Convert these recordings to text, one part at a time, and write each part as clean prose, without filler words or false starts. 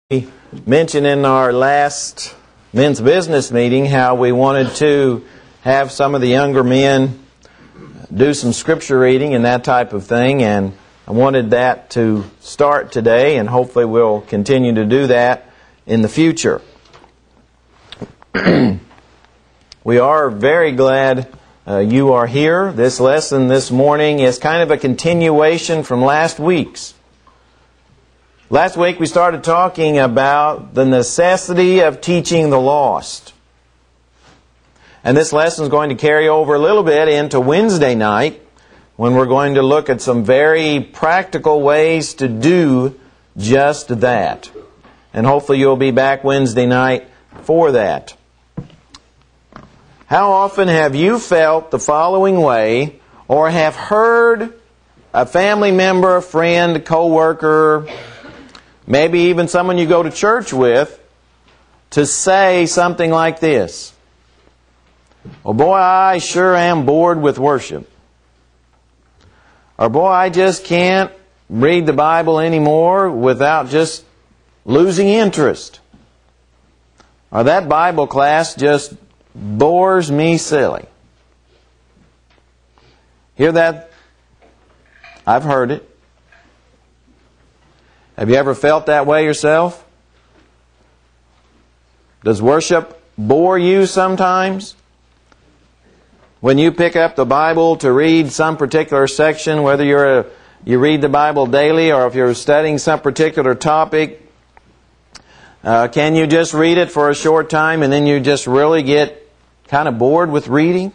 We mentioned in our last men's business meeting how we wanted to have some of the younger men do some scripture reading and that type of thing, and I wanted that to start today, and hopefully we'll continue to do that in the future. We are very glad you are here. This lesson this morning is kind of a continuation from last week's. Last week we started talking about the necessity of teaching the lost. And this lesson is going to carry over a little bit into Wednesday night, when we're going to look at some very practical ways to do just that. And hopefully you'll be back Wednesday night for that. How often have you felt the following way, or have heard a family member, a friend, co-worker, maybe even someone you go to church with, to say something like this? "Oh boy, I sure am bored with worship." Or, "Boy, I just can't read the Bible anymore without just losing interest." Or, "That Bible class just bores me silly." Hear that? I've heard it. Have you ever felt that way yourself? Does worship bore you sometimes? When you pick up the Bible to read some particular section, whether you read the Bible daily or if you're studying some particular topic, can you just read it for a short time and then you just really get kind of bored with reading?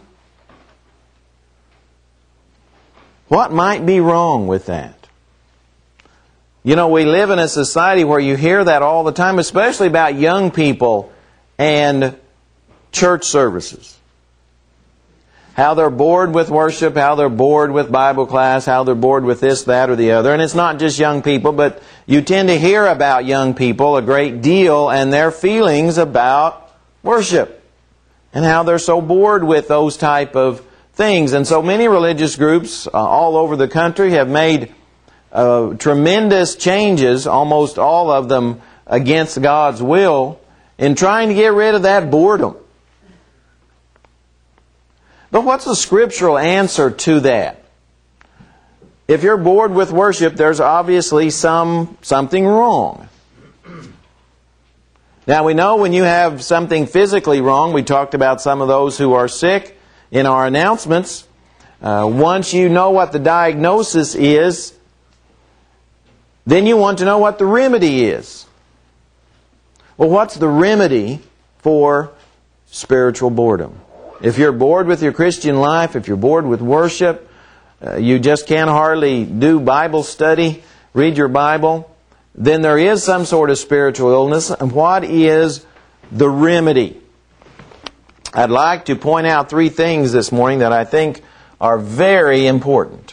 What might be wrong with that? You know, we live in a society where you hear that all the time, especially about young people and church services. How they're bored with worship, how they're bored with Bible class, how they're bored with this, that, or the other. And it's not just young people, but you tend to hear about young people a great deal and their feelings about worship and how they're so bored with those type of things. And so many religious groups all over the country have made tremendous changes, almost all of them against God's will, in trying to get rid of that boredom. But what's the scriptural answer to that? If you're bored with worship, there's obviously something wrong. Now we know when you have something physically wrong, we talked about some of those who are sick in our announcements. Once you know what the diagnosis is, then you want to know what the remedy is. Well, what's the remedy for spiritual boredom? If you're bored with your Christian life, if you're bored with worship, you just can't hardly do Bible study, read your Bible, then there is some sort of spiritual illness. And what is the remedy? I'd like to point out 3 things this morning that I think are very important.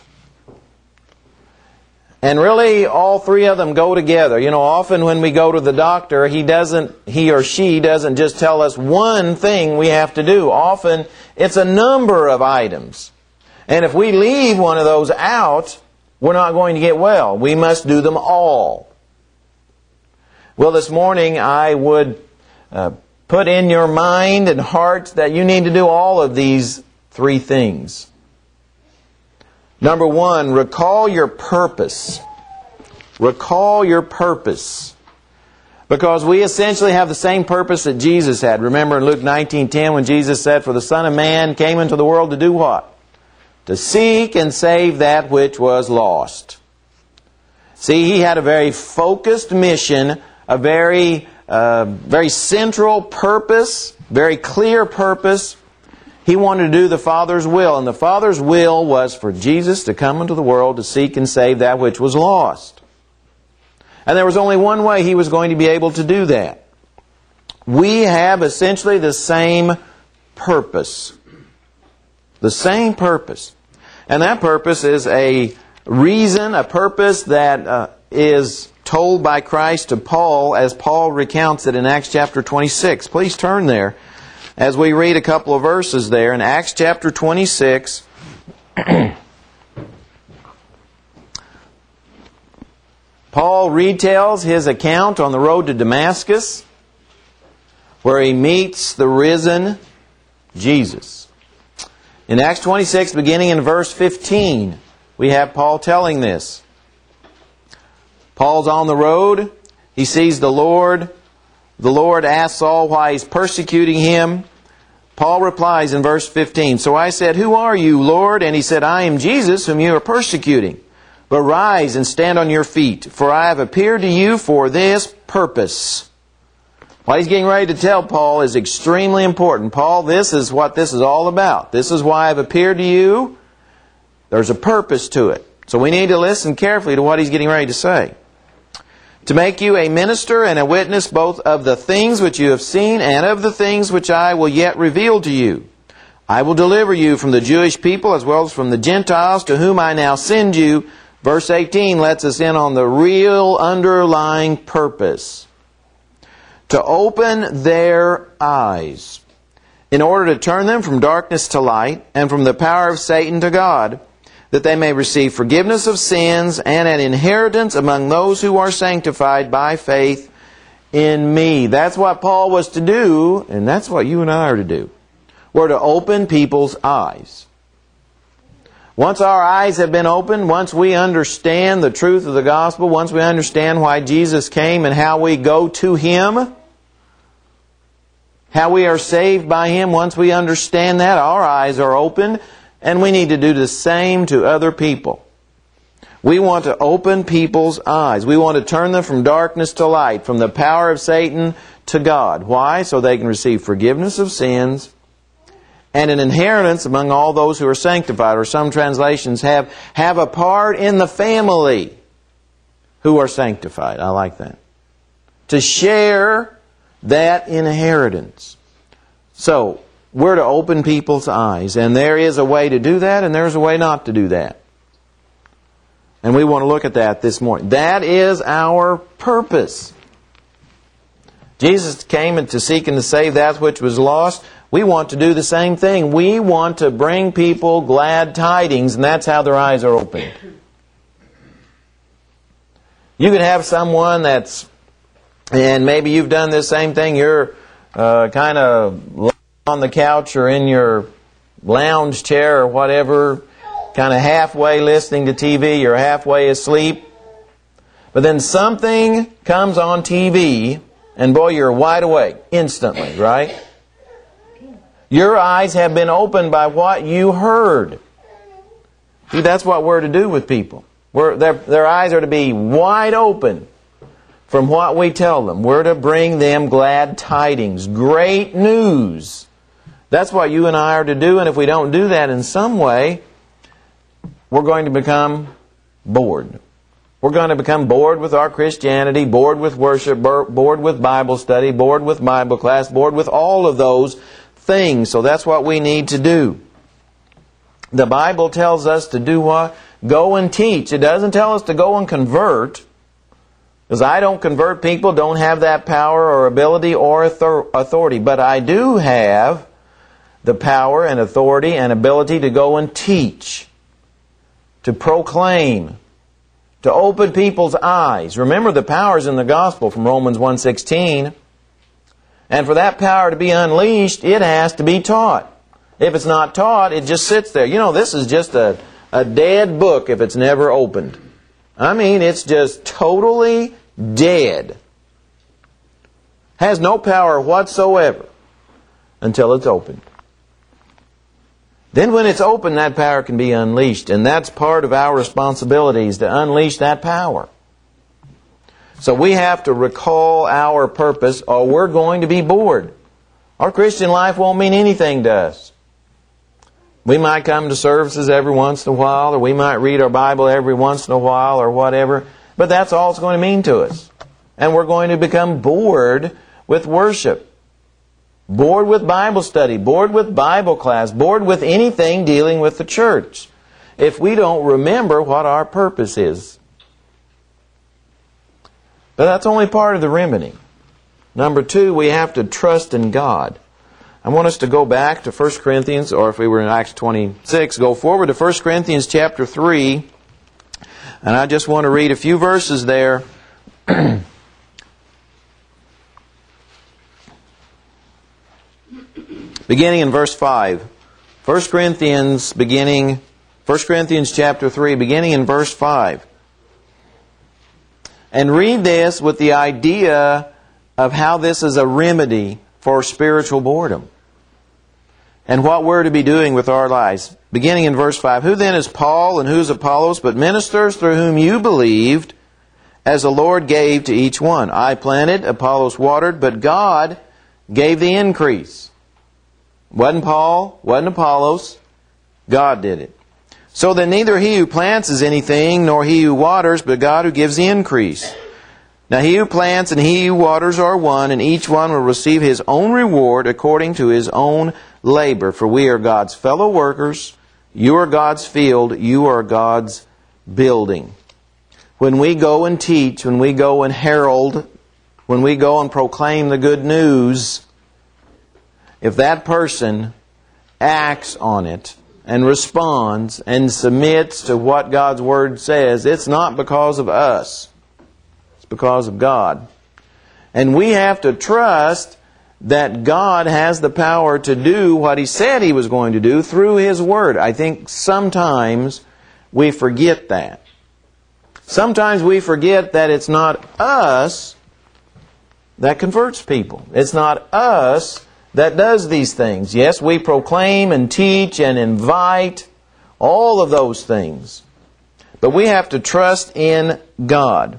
And really, all 3 of them go together. You know, often when we go to the doctor, he or she doesn't just tell us one thing we have to do. Often, it's a number of items. And if we leave one of those out, we're not going to get well. We must do them all. Well, this morning, I would put in your mind and heart that you need to do all of these 3 things. Number 1, recall your purpose. Recall your purpose. Because we essentially have the same purpose that Jesus had. Remember in Luke 19:10 when Jesus said, "For the Son of Man came into the world to do what? To seek and save that which was lost." See, He had a very focused mission, a very central purpose, very clear purpose. He wanted to do the Father's will, and the Father's will was for Jesus to come into the world to seek and save that which was lost. And there was only one way He was going to be able to do that. We have essentially the same purpose. The same purpose. And that purpose is a reason, a purpose that is told by Christ to Paul as Paul recounts it in Acts chapter 26. Please turn there as we read a couple of verses there in Acts chapter 26. Paul retells his account on the road to Damascus, where he meets the risen Jesus. In Acts 26, beginning in verse 15, we have Paul telling this. Paul's on the road. He sees the Lord. The Lord asks Saul why he's persecuting him. Paul replies in verse 15, "So I said, 'Who are you, Lord?' And he said, 'I am Jesus, whom you are persecuting. But rise and stand on your feet, for I have appeared to you for this purpose.'" What he's getting ready to tell Paul is extremely important. Paul, this is what this is all about. This is why I've appeared to you. There's a purpose to it. So we need to listen carefully to what he's getting ready to say. "To make you a minister and a witness both of the things which you have seen and of the things which I will yet reveal to you. I will deliver you from the Jewish people as well as from the Gentiles, to whom I now send you." Verse 18 lets us in on the real underlying purpose. "To open their eyes, in order to turn them from darkness to light, and from the power of Satan to God, that they may receive forgiveness of sins and an inheritance among those who are sanctified by faith in me." That's what Paul was to do, and that's what you and I are to do. We're to open people's eyes. Once our eyes have been opened, once we understand the truth of the gospel, once we understand why Jesus came and how we go to Him, how we are saved by Him, once we understand that, our eyes are opened. And we need to do the same to other people. We want to open people's eyes. We want to turn them from darkness to light, from the power of Satan to God. Why? So they can receive forgiveness of sins and an inheritance among all those who are sanctified. Or some translations have a part in the family who are sanctified. I like that. To share that inheritance. So, we're to open people's eyes. And there is a way to do that, and there's a way not to do that. And we want to look at that this morning. That is our purpose. Jesus came to seek and to save that which was lost. We want to do the same thing. We want to bring people glad tidings, and that's how their eyes are opened. You could have someone and maybe you've done this same thing, you're kind of on the couch or in your lounge chair or whatever, kind of halfway listening to TV or halfway asleep. But then something comes on TV and boy, you're wide awake instantly, right? Your eyes have been opened by what you heard. See, that's what we're to do with people. Their eyes are to be wide open from what we tell them. We're to bring them glad tidings, great news. That's what you and I are to do, and if we don't do that in some way, we're going to become bored. We're going to become bored with our Christianity, bored with worship, bored with Bible study, bored with Bible class, bored with all of those things. So that's what we need to do. The Bible tells us to do what? Go and teach. It doesn't tell us to go and convert. Because I don't convert people, don't have that power or ability or authority. But I do have the power and authority and ability to go and teach, to proclaim, to open people's eyes. Remember, the power is in the gospel from Romans 1:16. And for that power to be unleashed, it has to be taught. If it's not taught, it just sits there. You know, this is just a dead book if it's never opened. I mean, it's just totally dead. Has no power whatsoever until it's opened. Then when it's open, that power can be unleashed. And that's part of our responsibilities, to unleash that power. So we have to recall our purpose, or we're going to be bored. Our Christian life won't mean anything to us. We might come to services every once in a while, or we might read our Bible every once in a while, or whatever. But that's all it's going to mean to us. And we're going to become bored with worship. Bored with Bible study, bored with Bible class, bored with anything dealing with the church, if we don't remember what our purpose is. But that's only part of the remedy. Number 2, we have to trust in God. I want us to go back to 1 Corinthians, or if we were in Acts 26, go forward to 1 Corinthians chapter 3. And I just want to read a few verses there. Beginning in verse 5. 1 Corinthians chapter 3, beginning in verse 5. And read this with the idea of how this is a remedy for spiritual boredom and what we're to be doing with our lives. Beginning in verse 5. Who then is Paul and who is Apollos, but ministers through whom you believed, as the Lord gave to each one? I planted, Apollos watered, but God gave the increase. Wasn't Paul, wasn't Apollos, God did it. So then neither he who plants is anything, nor he who waters, but God who gives the increase. Now he who plants and he who waters are one, and each one will receive his own reward according to his own labor. For we are God's fellow workers. You are God's field. You are God's building. When we go and teach, when we go and herald, when we go and proclaim the good news, if that person acts on it and responds and submits to what God's Word says, it's not because of us. It's because of God. And we have to trust that God has the power to do what He said He was going to do through His Word. I think sometimes we forget that. Sometimes we forget that it's not us that converts people. It's not us that does these things. Yes, we proclaim and teach and invite, all of those things. But we have to trust in God.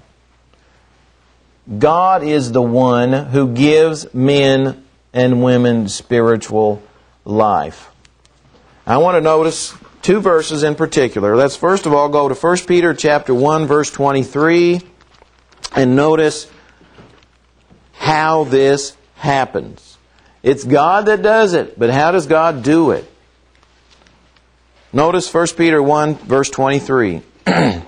God is the one who gives men and women spiritual life. I want to notice two verses in particular. Let's first of all go to 1 Peter chapter 1, verse 23, and notice how this happens. It's God that does it, but how does God do it? Notice 1 Peter 1, verse 23. Of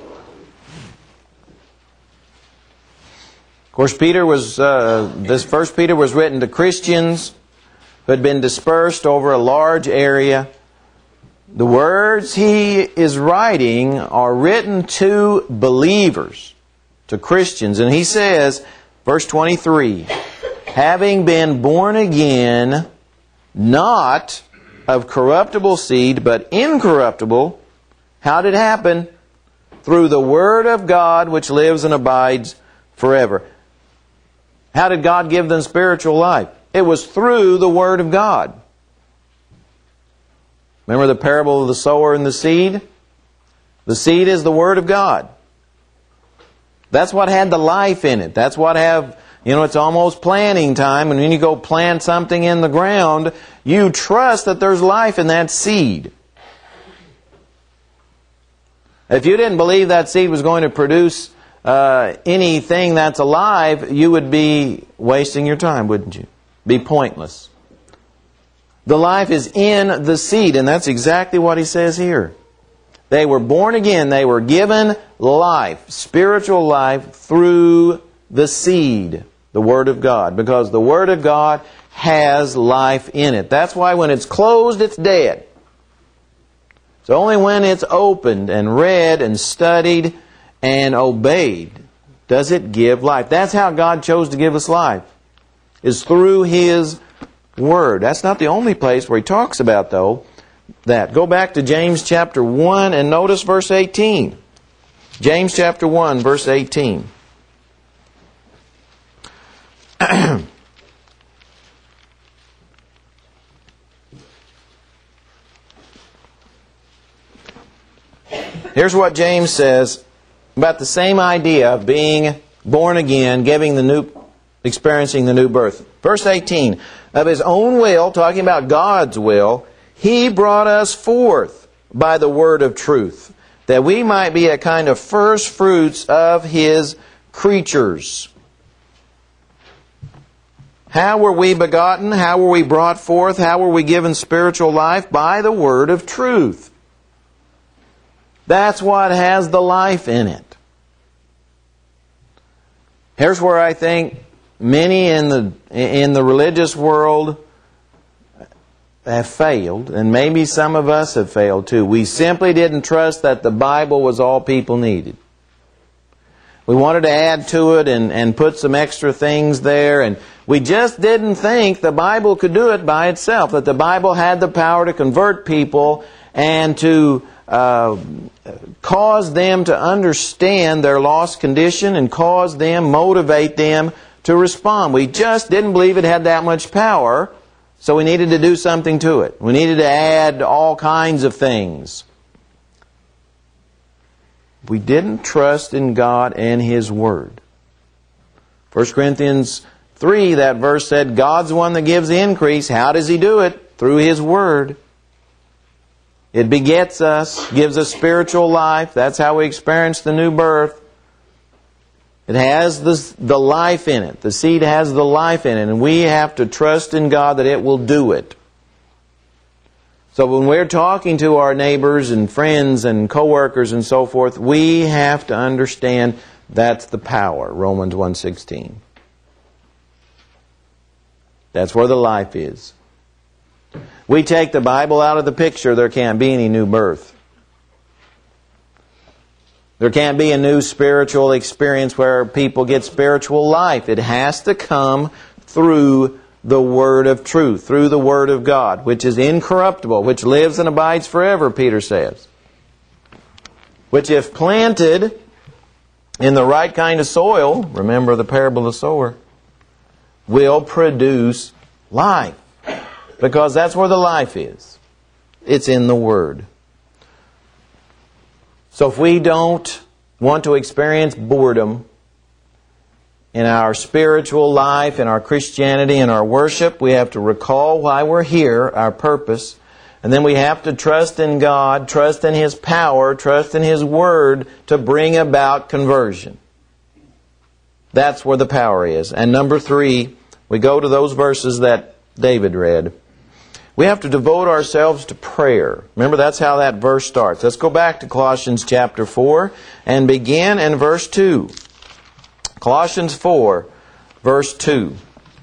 course, this 1 Peter was written to Christians who had been dispersed over a large area. The words he is writing are written to believers, to Christians. And he says, verse 23, having been born again, not of corruptible seed, but incorruptible. How did it happen? Through the Word of God, which lives and abides forever. How did God give them spiritual life? It was through the Word of God. Remember the parable of the sower and the seed? The seed is the Word of God. That's what had the life in it. That's what it's almost planting time, and when you go plant something in the ground, you trust that there's life in that seed. If you didn't believe that seed was going to produce anything that's alive, you would be wasting your time, wouldn't you? Be pointless. The life is in the seed, and that's exactly what he says here. They were born again. They were given life, spiritual life, through the seed, the Word of God, because the Word of God has life in it. That's why when it's closed, it's dead. It's only when it's opened and read and studied and obeyed does it give life. That's how God chose to give us life, is through His Word. That's not the only place where He talks about, though, that. Go back to James chapter 1 and notice verse 18. James chapter 1, verse 18. Here's what James says about the same idea of being born again, experiencing the new birth. Verse 18, of His own will, talking about God's will, He brought us forth by the word of truth, that we might be a kind of first fruits of His creatures. How were we begotten? How were we brought forth? How were we given spiritual life? By the word of truth. That's what has the life in it. Here's where I think many in the religious world have failed, and maybe some of us have failed too. We simply didn't trust that the Bible was all people needed. We wanted to add to it and put some extra things there, and we just didn't think the Bible could do it by itself, that the Bible had the power to convert people and to cause them to understand their lost condition and cause them, motivate them to respond. We just didn't believe it had that much power, so we needed to do something to it. We needed to add all kinds of things. We didn't trust in God and His Word. 1 Corinthians 3, that verse said, God's the one that gives the increase. How does He do it? Through His Word. It begets us, gives us spiritual life. That's how we experience the new birth. It has the life in it. The seed has the life in it. And we have to trust in God that it will do it. So when we're talking to our neighbors and friends and coworkers and so forth, we have to understand that's the power. Romans 1:16. That's where the life is. We take the Bible out of the picture, there can't be any new birth. There can't be a new spiritual experience where people get spiritual life. It has to come through the Word of truth, through the Word of God, which is incorruptible, which lives and abides forever, Peter says. Which if planted in the right kind of soil, remember the parable of the sower, will produce life. Because that's where the life is. It's in the Word. So if we don't want to experience boredom in our spiritual life, in our Christianity, in our worship, we have to recall why we're here, our purpose, and then we have to trust in God, trust in His power, trust in His Word to bring about conversion. That's where the power is. And number 3, we go to those verses that David read. We have to devote ourselves to prayer. Remember, that's how that verse starts. Let's go back to Colossians chapter 4 and begin in verse 2. Colossians 4, verse 2.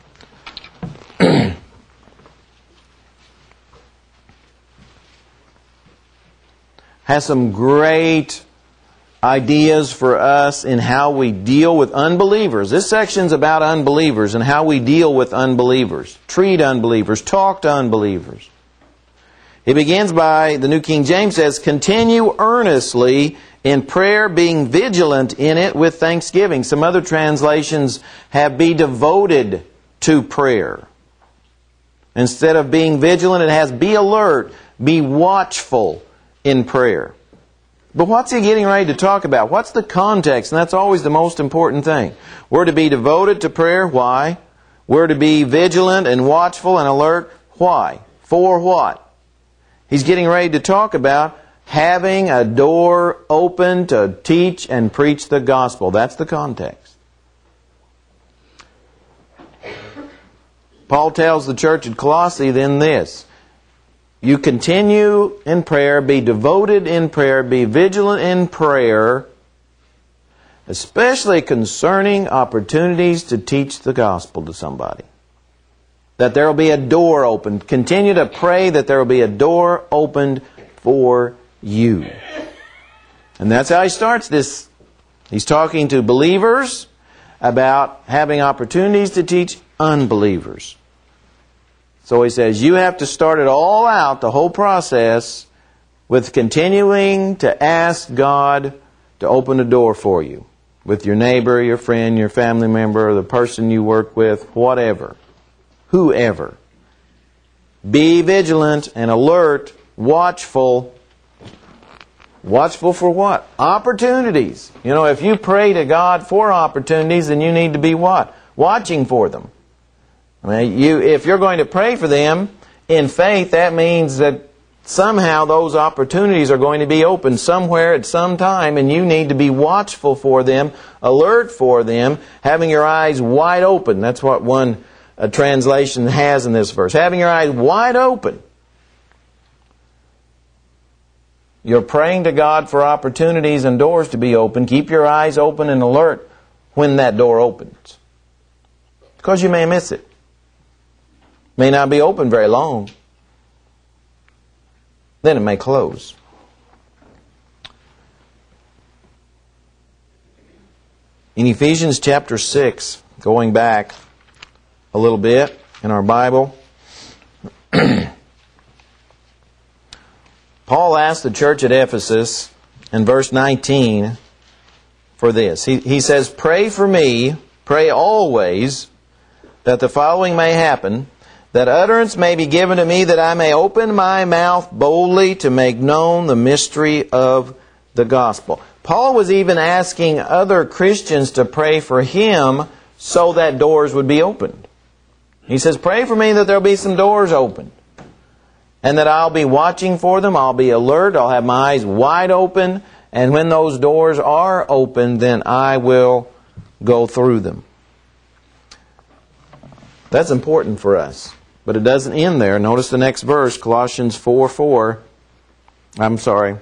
Has some great ideas for us in how we deal with unbelievers. This section's about unbelievers and how we deal with unbelievers, treat unbelievers, talk to unbelievers. It begins by, the New King James says, continue earnestly in prayer, being vigilant in it with thanksgiving. Some other translations have be devoted to prayer. Instead of being vigilant, it has be alert, be watchful in prayer. But what's he getting ready to talk about? What's the context? And that's always the most important thing. We're to be devoted to prayer. Why? We're to be vigilant and watchful and alert. Why? For what? He's getting ready to talk about having a door open to teach and preach the gospel. That's the context. Paul tells the church at Colossae then this: you continue in prayer, be devoted in prayer, be vigilant in prayer, especially concerning opportunities to teach the gospel to somebody. That there will be a door opened. Continue to pray that there will be a door opened for you. And that's how he starts this. He's talking to believers about having opportunities to teach unbelievers. So he says, you have to start it all out, the whole process, with continuing to ask God to open a door for you. With your neighbor, your friend, your family member, the person you work with, whatever. Whoever. Be vigilant and alert, watchful. Watchful for what? Opportunities. You know, if you pray to God for opportunities, then you need to be what? Watching for them. I mean, if you're going to pray for them in faith, that means that somehow those opportunities are going to be open somewhere at some time, and you need to be watchful for them, alert for them, having your eyes wide open. That's what one translation has in this verse. Having your eyes wide open. You're praying to God for opportunities and doors to be open. Keep your eyes open and alert when that door opens, because you may miss it. May not be open very long. Then it may close. In Ephesians chapter 6, going back a little bit in our Bible, Paul asked the church at Ephesus in verse 19 for this. He says, "Pray for me, pray always, that the following may happen, that utterance may be given to me, that I may open my mouth boldly to make known the mystery of the gospel." Paul was even asking other Christians to pray for him so that doors would be opened. He says, "Pray for me that there'll be some doors opened, and that I'll be watching for them, I'll be alert, I'll have my eyes wide open, and when those doors are open, then I will go through them." That's important for us. But it doesn't end there. Notice the next verse, Colossians 4:4. I'm sorry.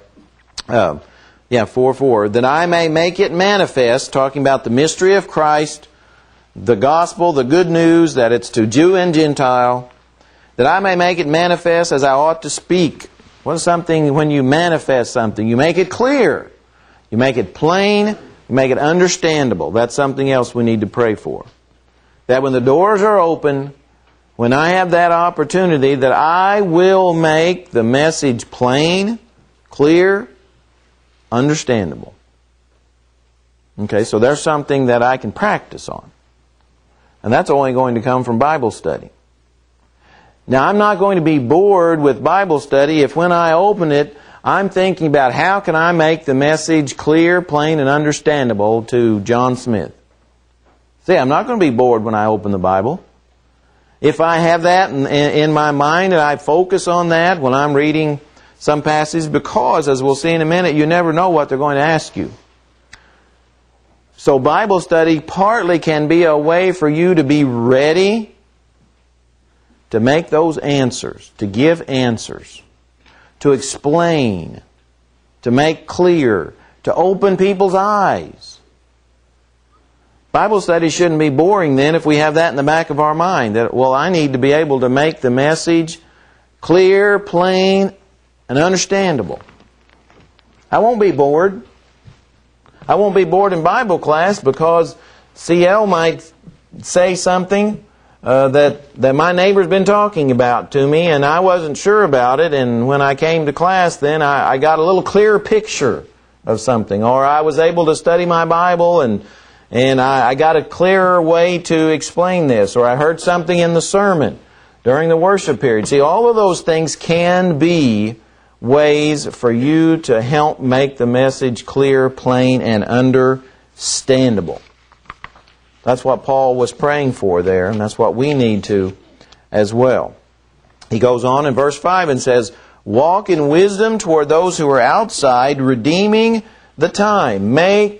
4:4. "That I may make it manifest," talking about the mystery of Christ, the gospel, the good news, that it's to Jew and Gentile, "that I may make it manifest as I ought to speak." What is something when you manifest something? You make it clear. You make it plain. You make it understandable. That's something else we need to pray for. That when the doors are open, when I have that opportunity, that I will make the message plain, clear, understandable. Okay, so there's something that I can practice on. And that's only going to come from Bible study. Now, I'm not going to be bored with Bible study if when I open it, I'm thinking about how can I make the message clear, plain, and understandable to John Smith. See, I'm not going to be bored when I open the Bible. If I have that in my mind and I focus on that when I'm reading some passages, because, as we'll see in a minute, you never know what they're going to ask you. So Bible study partly can be a way for you to be ready to make those answers, to give answers, to explain, to make clear, to open people's eyes. Bible study shouldn't be boring then if we have that in the back of our mind. That, well, I need to be able to make the message clear, plain, and understandable. I won't be bored. I won't be bored in Bible class because CL might say something that my neighbor's been talking about to me and I wasn't sure about it, and when I came to class then I got a little clearer picture of something, or I was able to study my Bible and I got a clearer way to explain this, or I heard something in the sermon during the worship period. See, all of those things can be ways for you to help make the message clear, plain, and understandable. That's what Paul was praying for there, and that's what we need to as well. He goes on in verse 5 and says, "Walk in wisdom toward those who are outside, redeeming the time." Make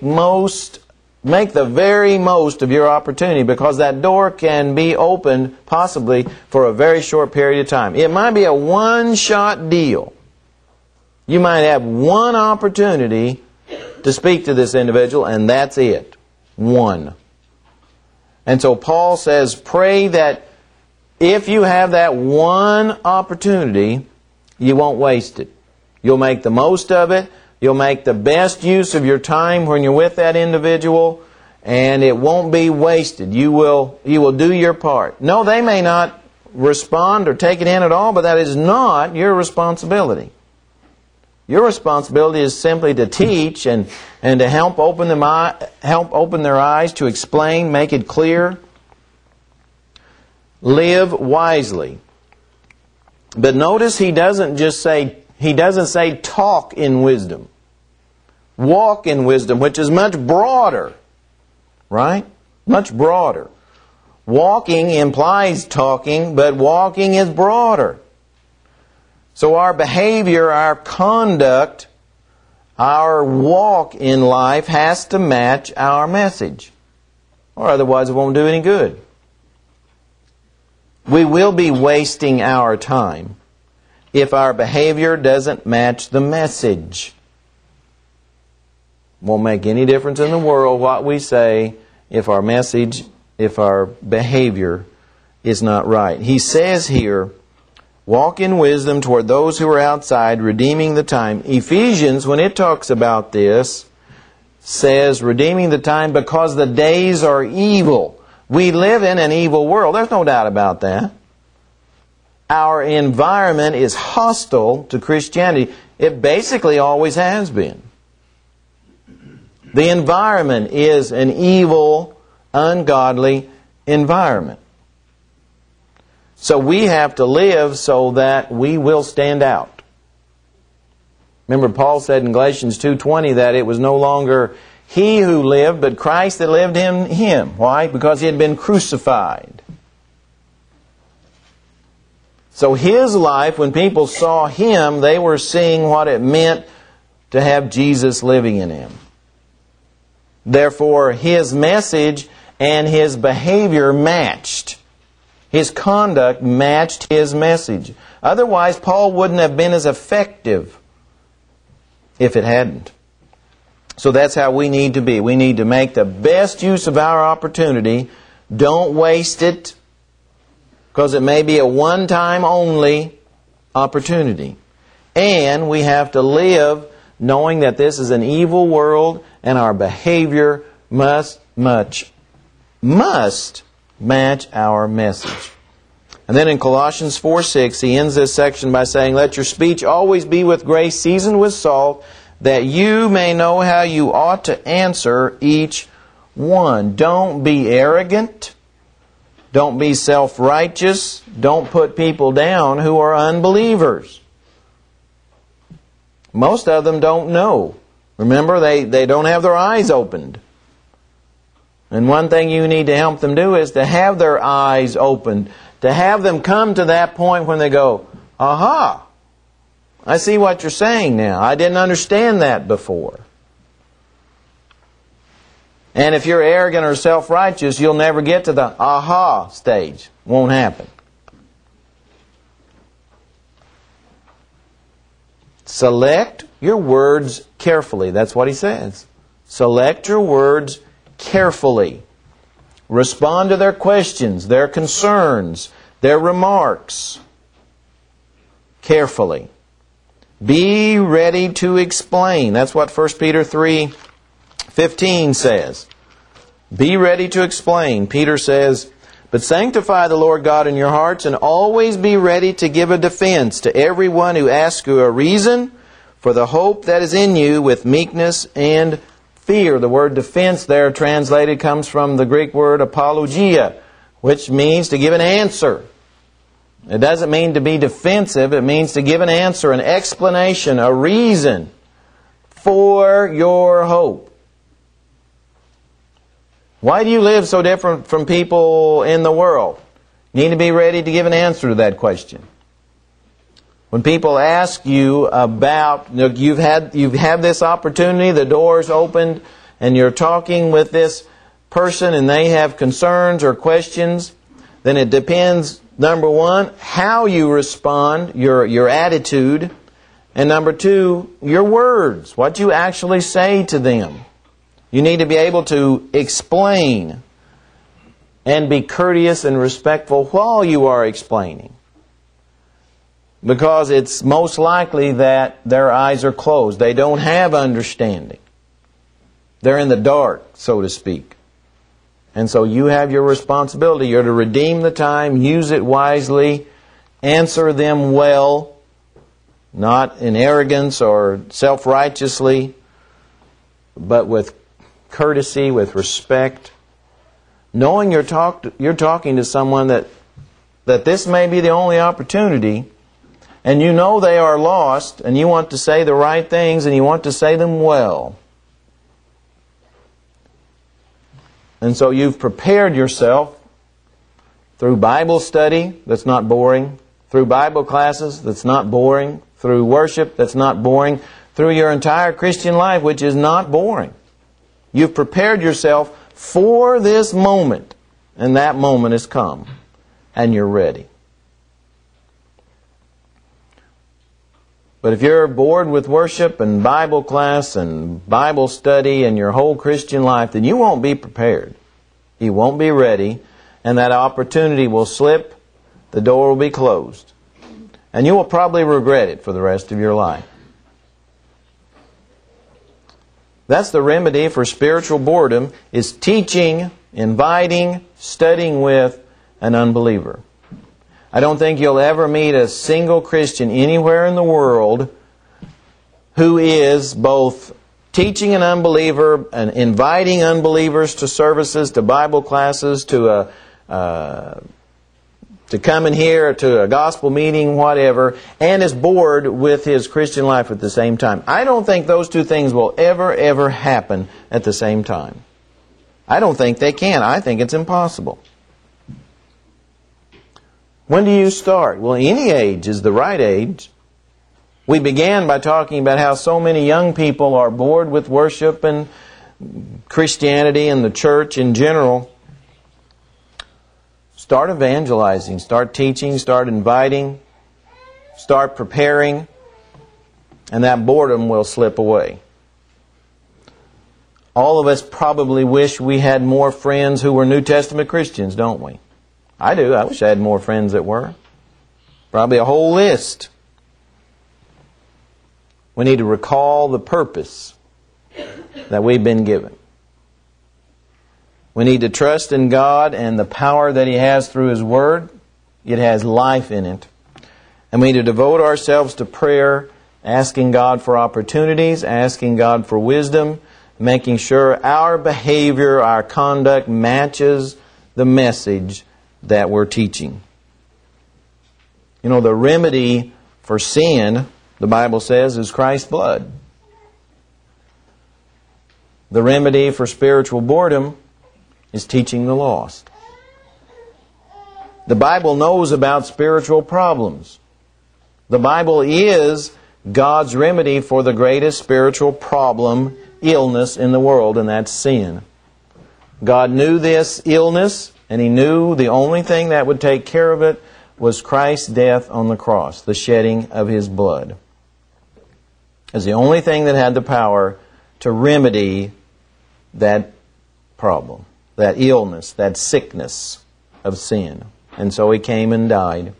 the very most of your opportunity, because that door can be opened possibly for a very short period of time. It might be a one-shot deal. You might have one opportunity to speak to this individual, and that's it. One. And so Paul says, pray that if you have that one opportunity, you won't waste it. You'll make the most of it. You'll make the best use of your time when you're with that individual, and it won't be wasted. You will do your part. No, they may not respond or take it in at all, but that is not your responsibility. Your responsibility is simply to teach and to help open their eyes, to explain, make it clear. Live wisely. But notice he doesn't say talk in wisdom. Walk in wisdom, which is much broader. Right? Much broader. Walking implies talking, but walking is broader. So our behavior, our conduct, our walk in life has to match our message, or otherwise it won't do any good. We will be wasting our time if our behavior doesn't match the message. Won't make any difference in the world what we say if our message, if our behavior is not right. He says here, walk in wisdom toward those who are outside, redeeming the time. Ephesians, when it talks about this, says, redeeming the time because the days are evil. We live in an evil world. There's no doubt about that. Our environment is hostile to Christianity. It basically always has been. The environment is an evil, ungodly environment. So we have to live so that we will stand out. Remember, Paul said in Galatians 2:20 that it was no longer he who lived, but Christ that lived in him. Why? Because he had been crucified. So his life, when people saw him, they were seeing what it meant to have Jesus living in him. Therefore, his message and his behavior matched. His conduct matched his message. Otherwise, Paul wouldn't have been as effective if it hadn't. So that's how we need to be. We need to make the best use of our opportunity. Don't waste it, because it may be a one-time only opportunity. And we have to live knowing that this is an evil world and our behavior must match our message. And then in Colossians 4:6, he ends this section by saying, "Let your speech always be with grace, seasoned with salt, that you may know how you ought to answer each one." Don't be arrogant. Don't be self-righteous. Don't put people down who are unbelievers. Most of them don't know. Remember, they don't have their eyes opened. And one thing you need to help them do is to have their eyes opened. To have them come to that point when they go, aha, I see what you're saying now. I didn't understand that before. And if you're arrogant or self-righteous, you'll never get to the aha stage. Won't happen. Select your words carefully. That's what he says. Select your words carefully. Respond to their questions, their concerns, their remarks carefully. Be ready to explain. That's what 1 Peter 3:15 says. Be ready to explain. Peter says, "But sanctify the Lord God in your hearts, and always be ready to give a defense to everyone who asks you a reason for the hope that is in you with meekness and fear." The word defense there translated comes from the Greek word apologia, which means to give an answer. It doesn't mean to be defensive. It means to give an answer, an explanation, a reason for your hope. Why do you live so different from people in the world? You need to be ready to give an answer to that question. When people ask you about, you've had this opportunity, the door's opened, and you're talking with this person and they have concerns or questions, then it depends, number one, how you respond, your attitude, and number two, your words, what you actually say to them. You need to be able to explain and be courteous and respectful while you are explaining. Because it's most likely that their eyes are closed. They don't have understanding. They're in the dark, so to speak. And so you have your responsibility. You're to redeem the time, use it wisely, answer them well, not in arrogance or self-righteously, but with courtesy, with respect. Knowing you're talking to someone that this may be the only opportunity, and you know they are lost, and you want to say the right things, and you want to say them well. And so you've prepared yourself through Bible study that's not boring, through Bible classes that's not boring, through worship that's not boring, through your entire Christian life, which is not boring. You've prepared yourself for this moment, and that moment has come, and you're ready. But if you're bored with worship and Bible class and Bible study and your whole Christian life, then you won't be prepared. You won't be ready, and that opportunity will slip, the door will be closed. And you will probably regret it for the rest of your life. That's the remedy for spiritual boredom, is teaching, inviting, studying with an unbeliever. I don't think you'll ever meet a single Christian anywhere in the world who is both teaching an unbeliever and inviting unbelievers to services, to Bible classes, to come in here to a gospel meeting, whatever, and is bored with his Christian life at the same time. I don't think those two things will ever happen at the same time. I don't think they can. I think it's impossible. When do you start? Well, any age is the right age. We began by talking about how so many young people are bored with worship and Christianity and the church in general. Start evangelizing, start teaching, start inviting, start preparing, and that boredom will slip away. All of us probably wish we had more friends who were New Testament Christians, don't we? I do. I wish I had more friends that were. Probably a whole list. We need to recall the purpose that we've been given. We need to trust in God and the power that He has through His Word. It has life in it. And we need to devote ourselves to prayer, asking God for opportunities, asking God for wisdom, making sure our behavior, our conduct matches the message that we're teaching. You know, the remedy for sin, the Bible says, is Christ's blood. The remedy for spiritual boredom is teaching the lost. The Bible knows about spiritual problems. The Bible is God's remedy for the greatest spiritual problem, illness in the world, and that's sin. God knew this illness, and He knew the only thing that would take care of it was Christ's death on the cross, the shedding of His blood. It's the only thing that had the power to remedy that problem, that illness, that sickness of sin. And so He came and died.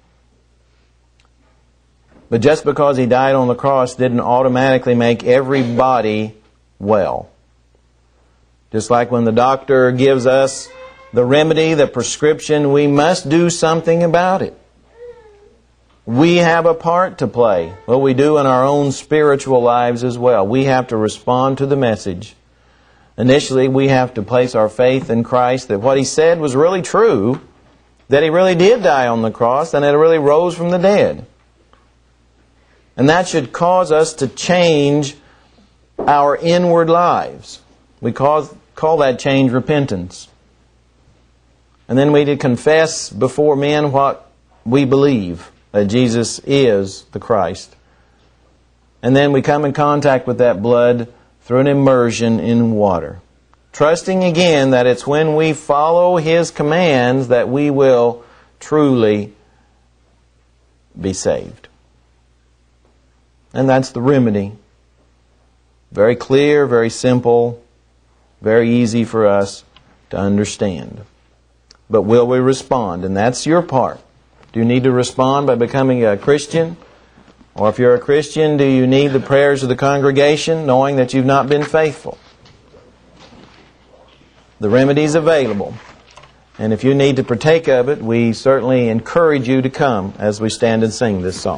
But just because He died on the cross didn't automatically make everybody well. Just like when the doctor gives us the remedy, the prescription, we must do something about it. We have a part to play. What we do in our own spiritual lives as well. We have to respond to the message. Initially, we have to place our faith in Christ, that what He said was really true, that He really did die on the cross, and that He really rose from the dead. And that should cause us to change our inward lives. We call that change repentance. And then we need to confess before men what we believe, that Jesus is the Christ. And then we come in contact with that blood through an immersion in water. Trusting again that it's when we follow His commands that we will truly be saved. And that's the remedy. Very clear, very simple, very easy for us to understand. But will we respond? And that's your part. Do you need to respond by becoming a Christian? Or if you're a Christian, do you need the prayers of the congregation, knowing that you've not been faithful? The remedy is available. And if you need to partake of it, we certainly encourage you to come as we stand and sing this song.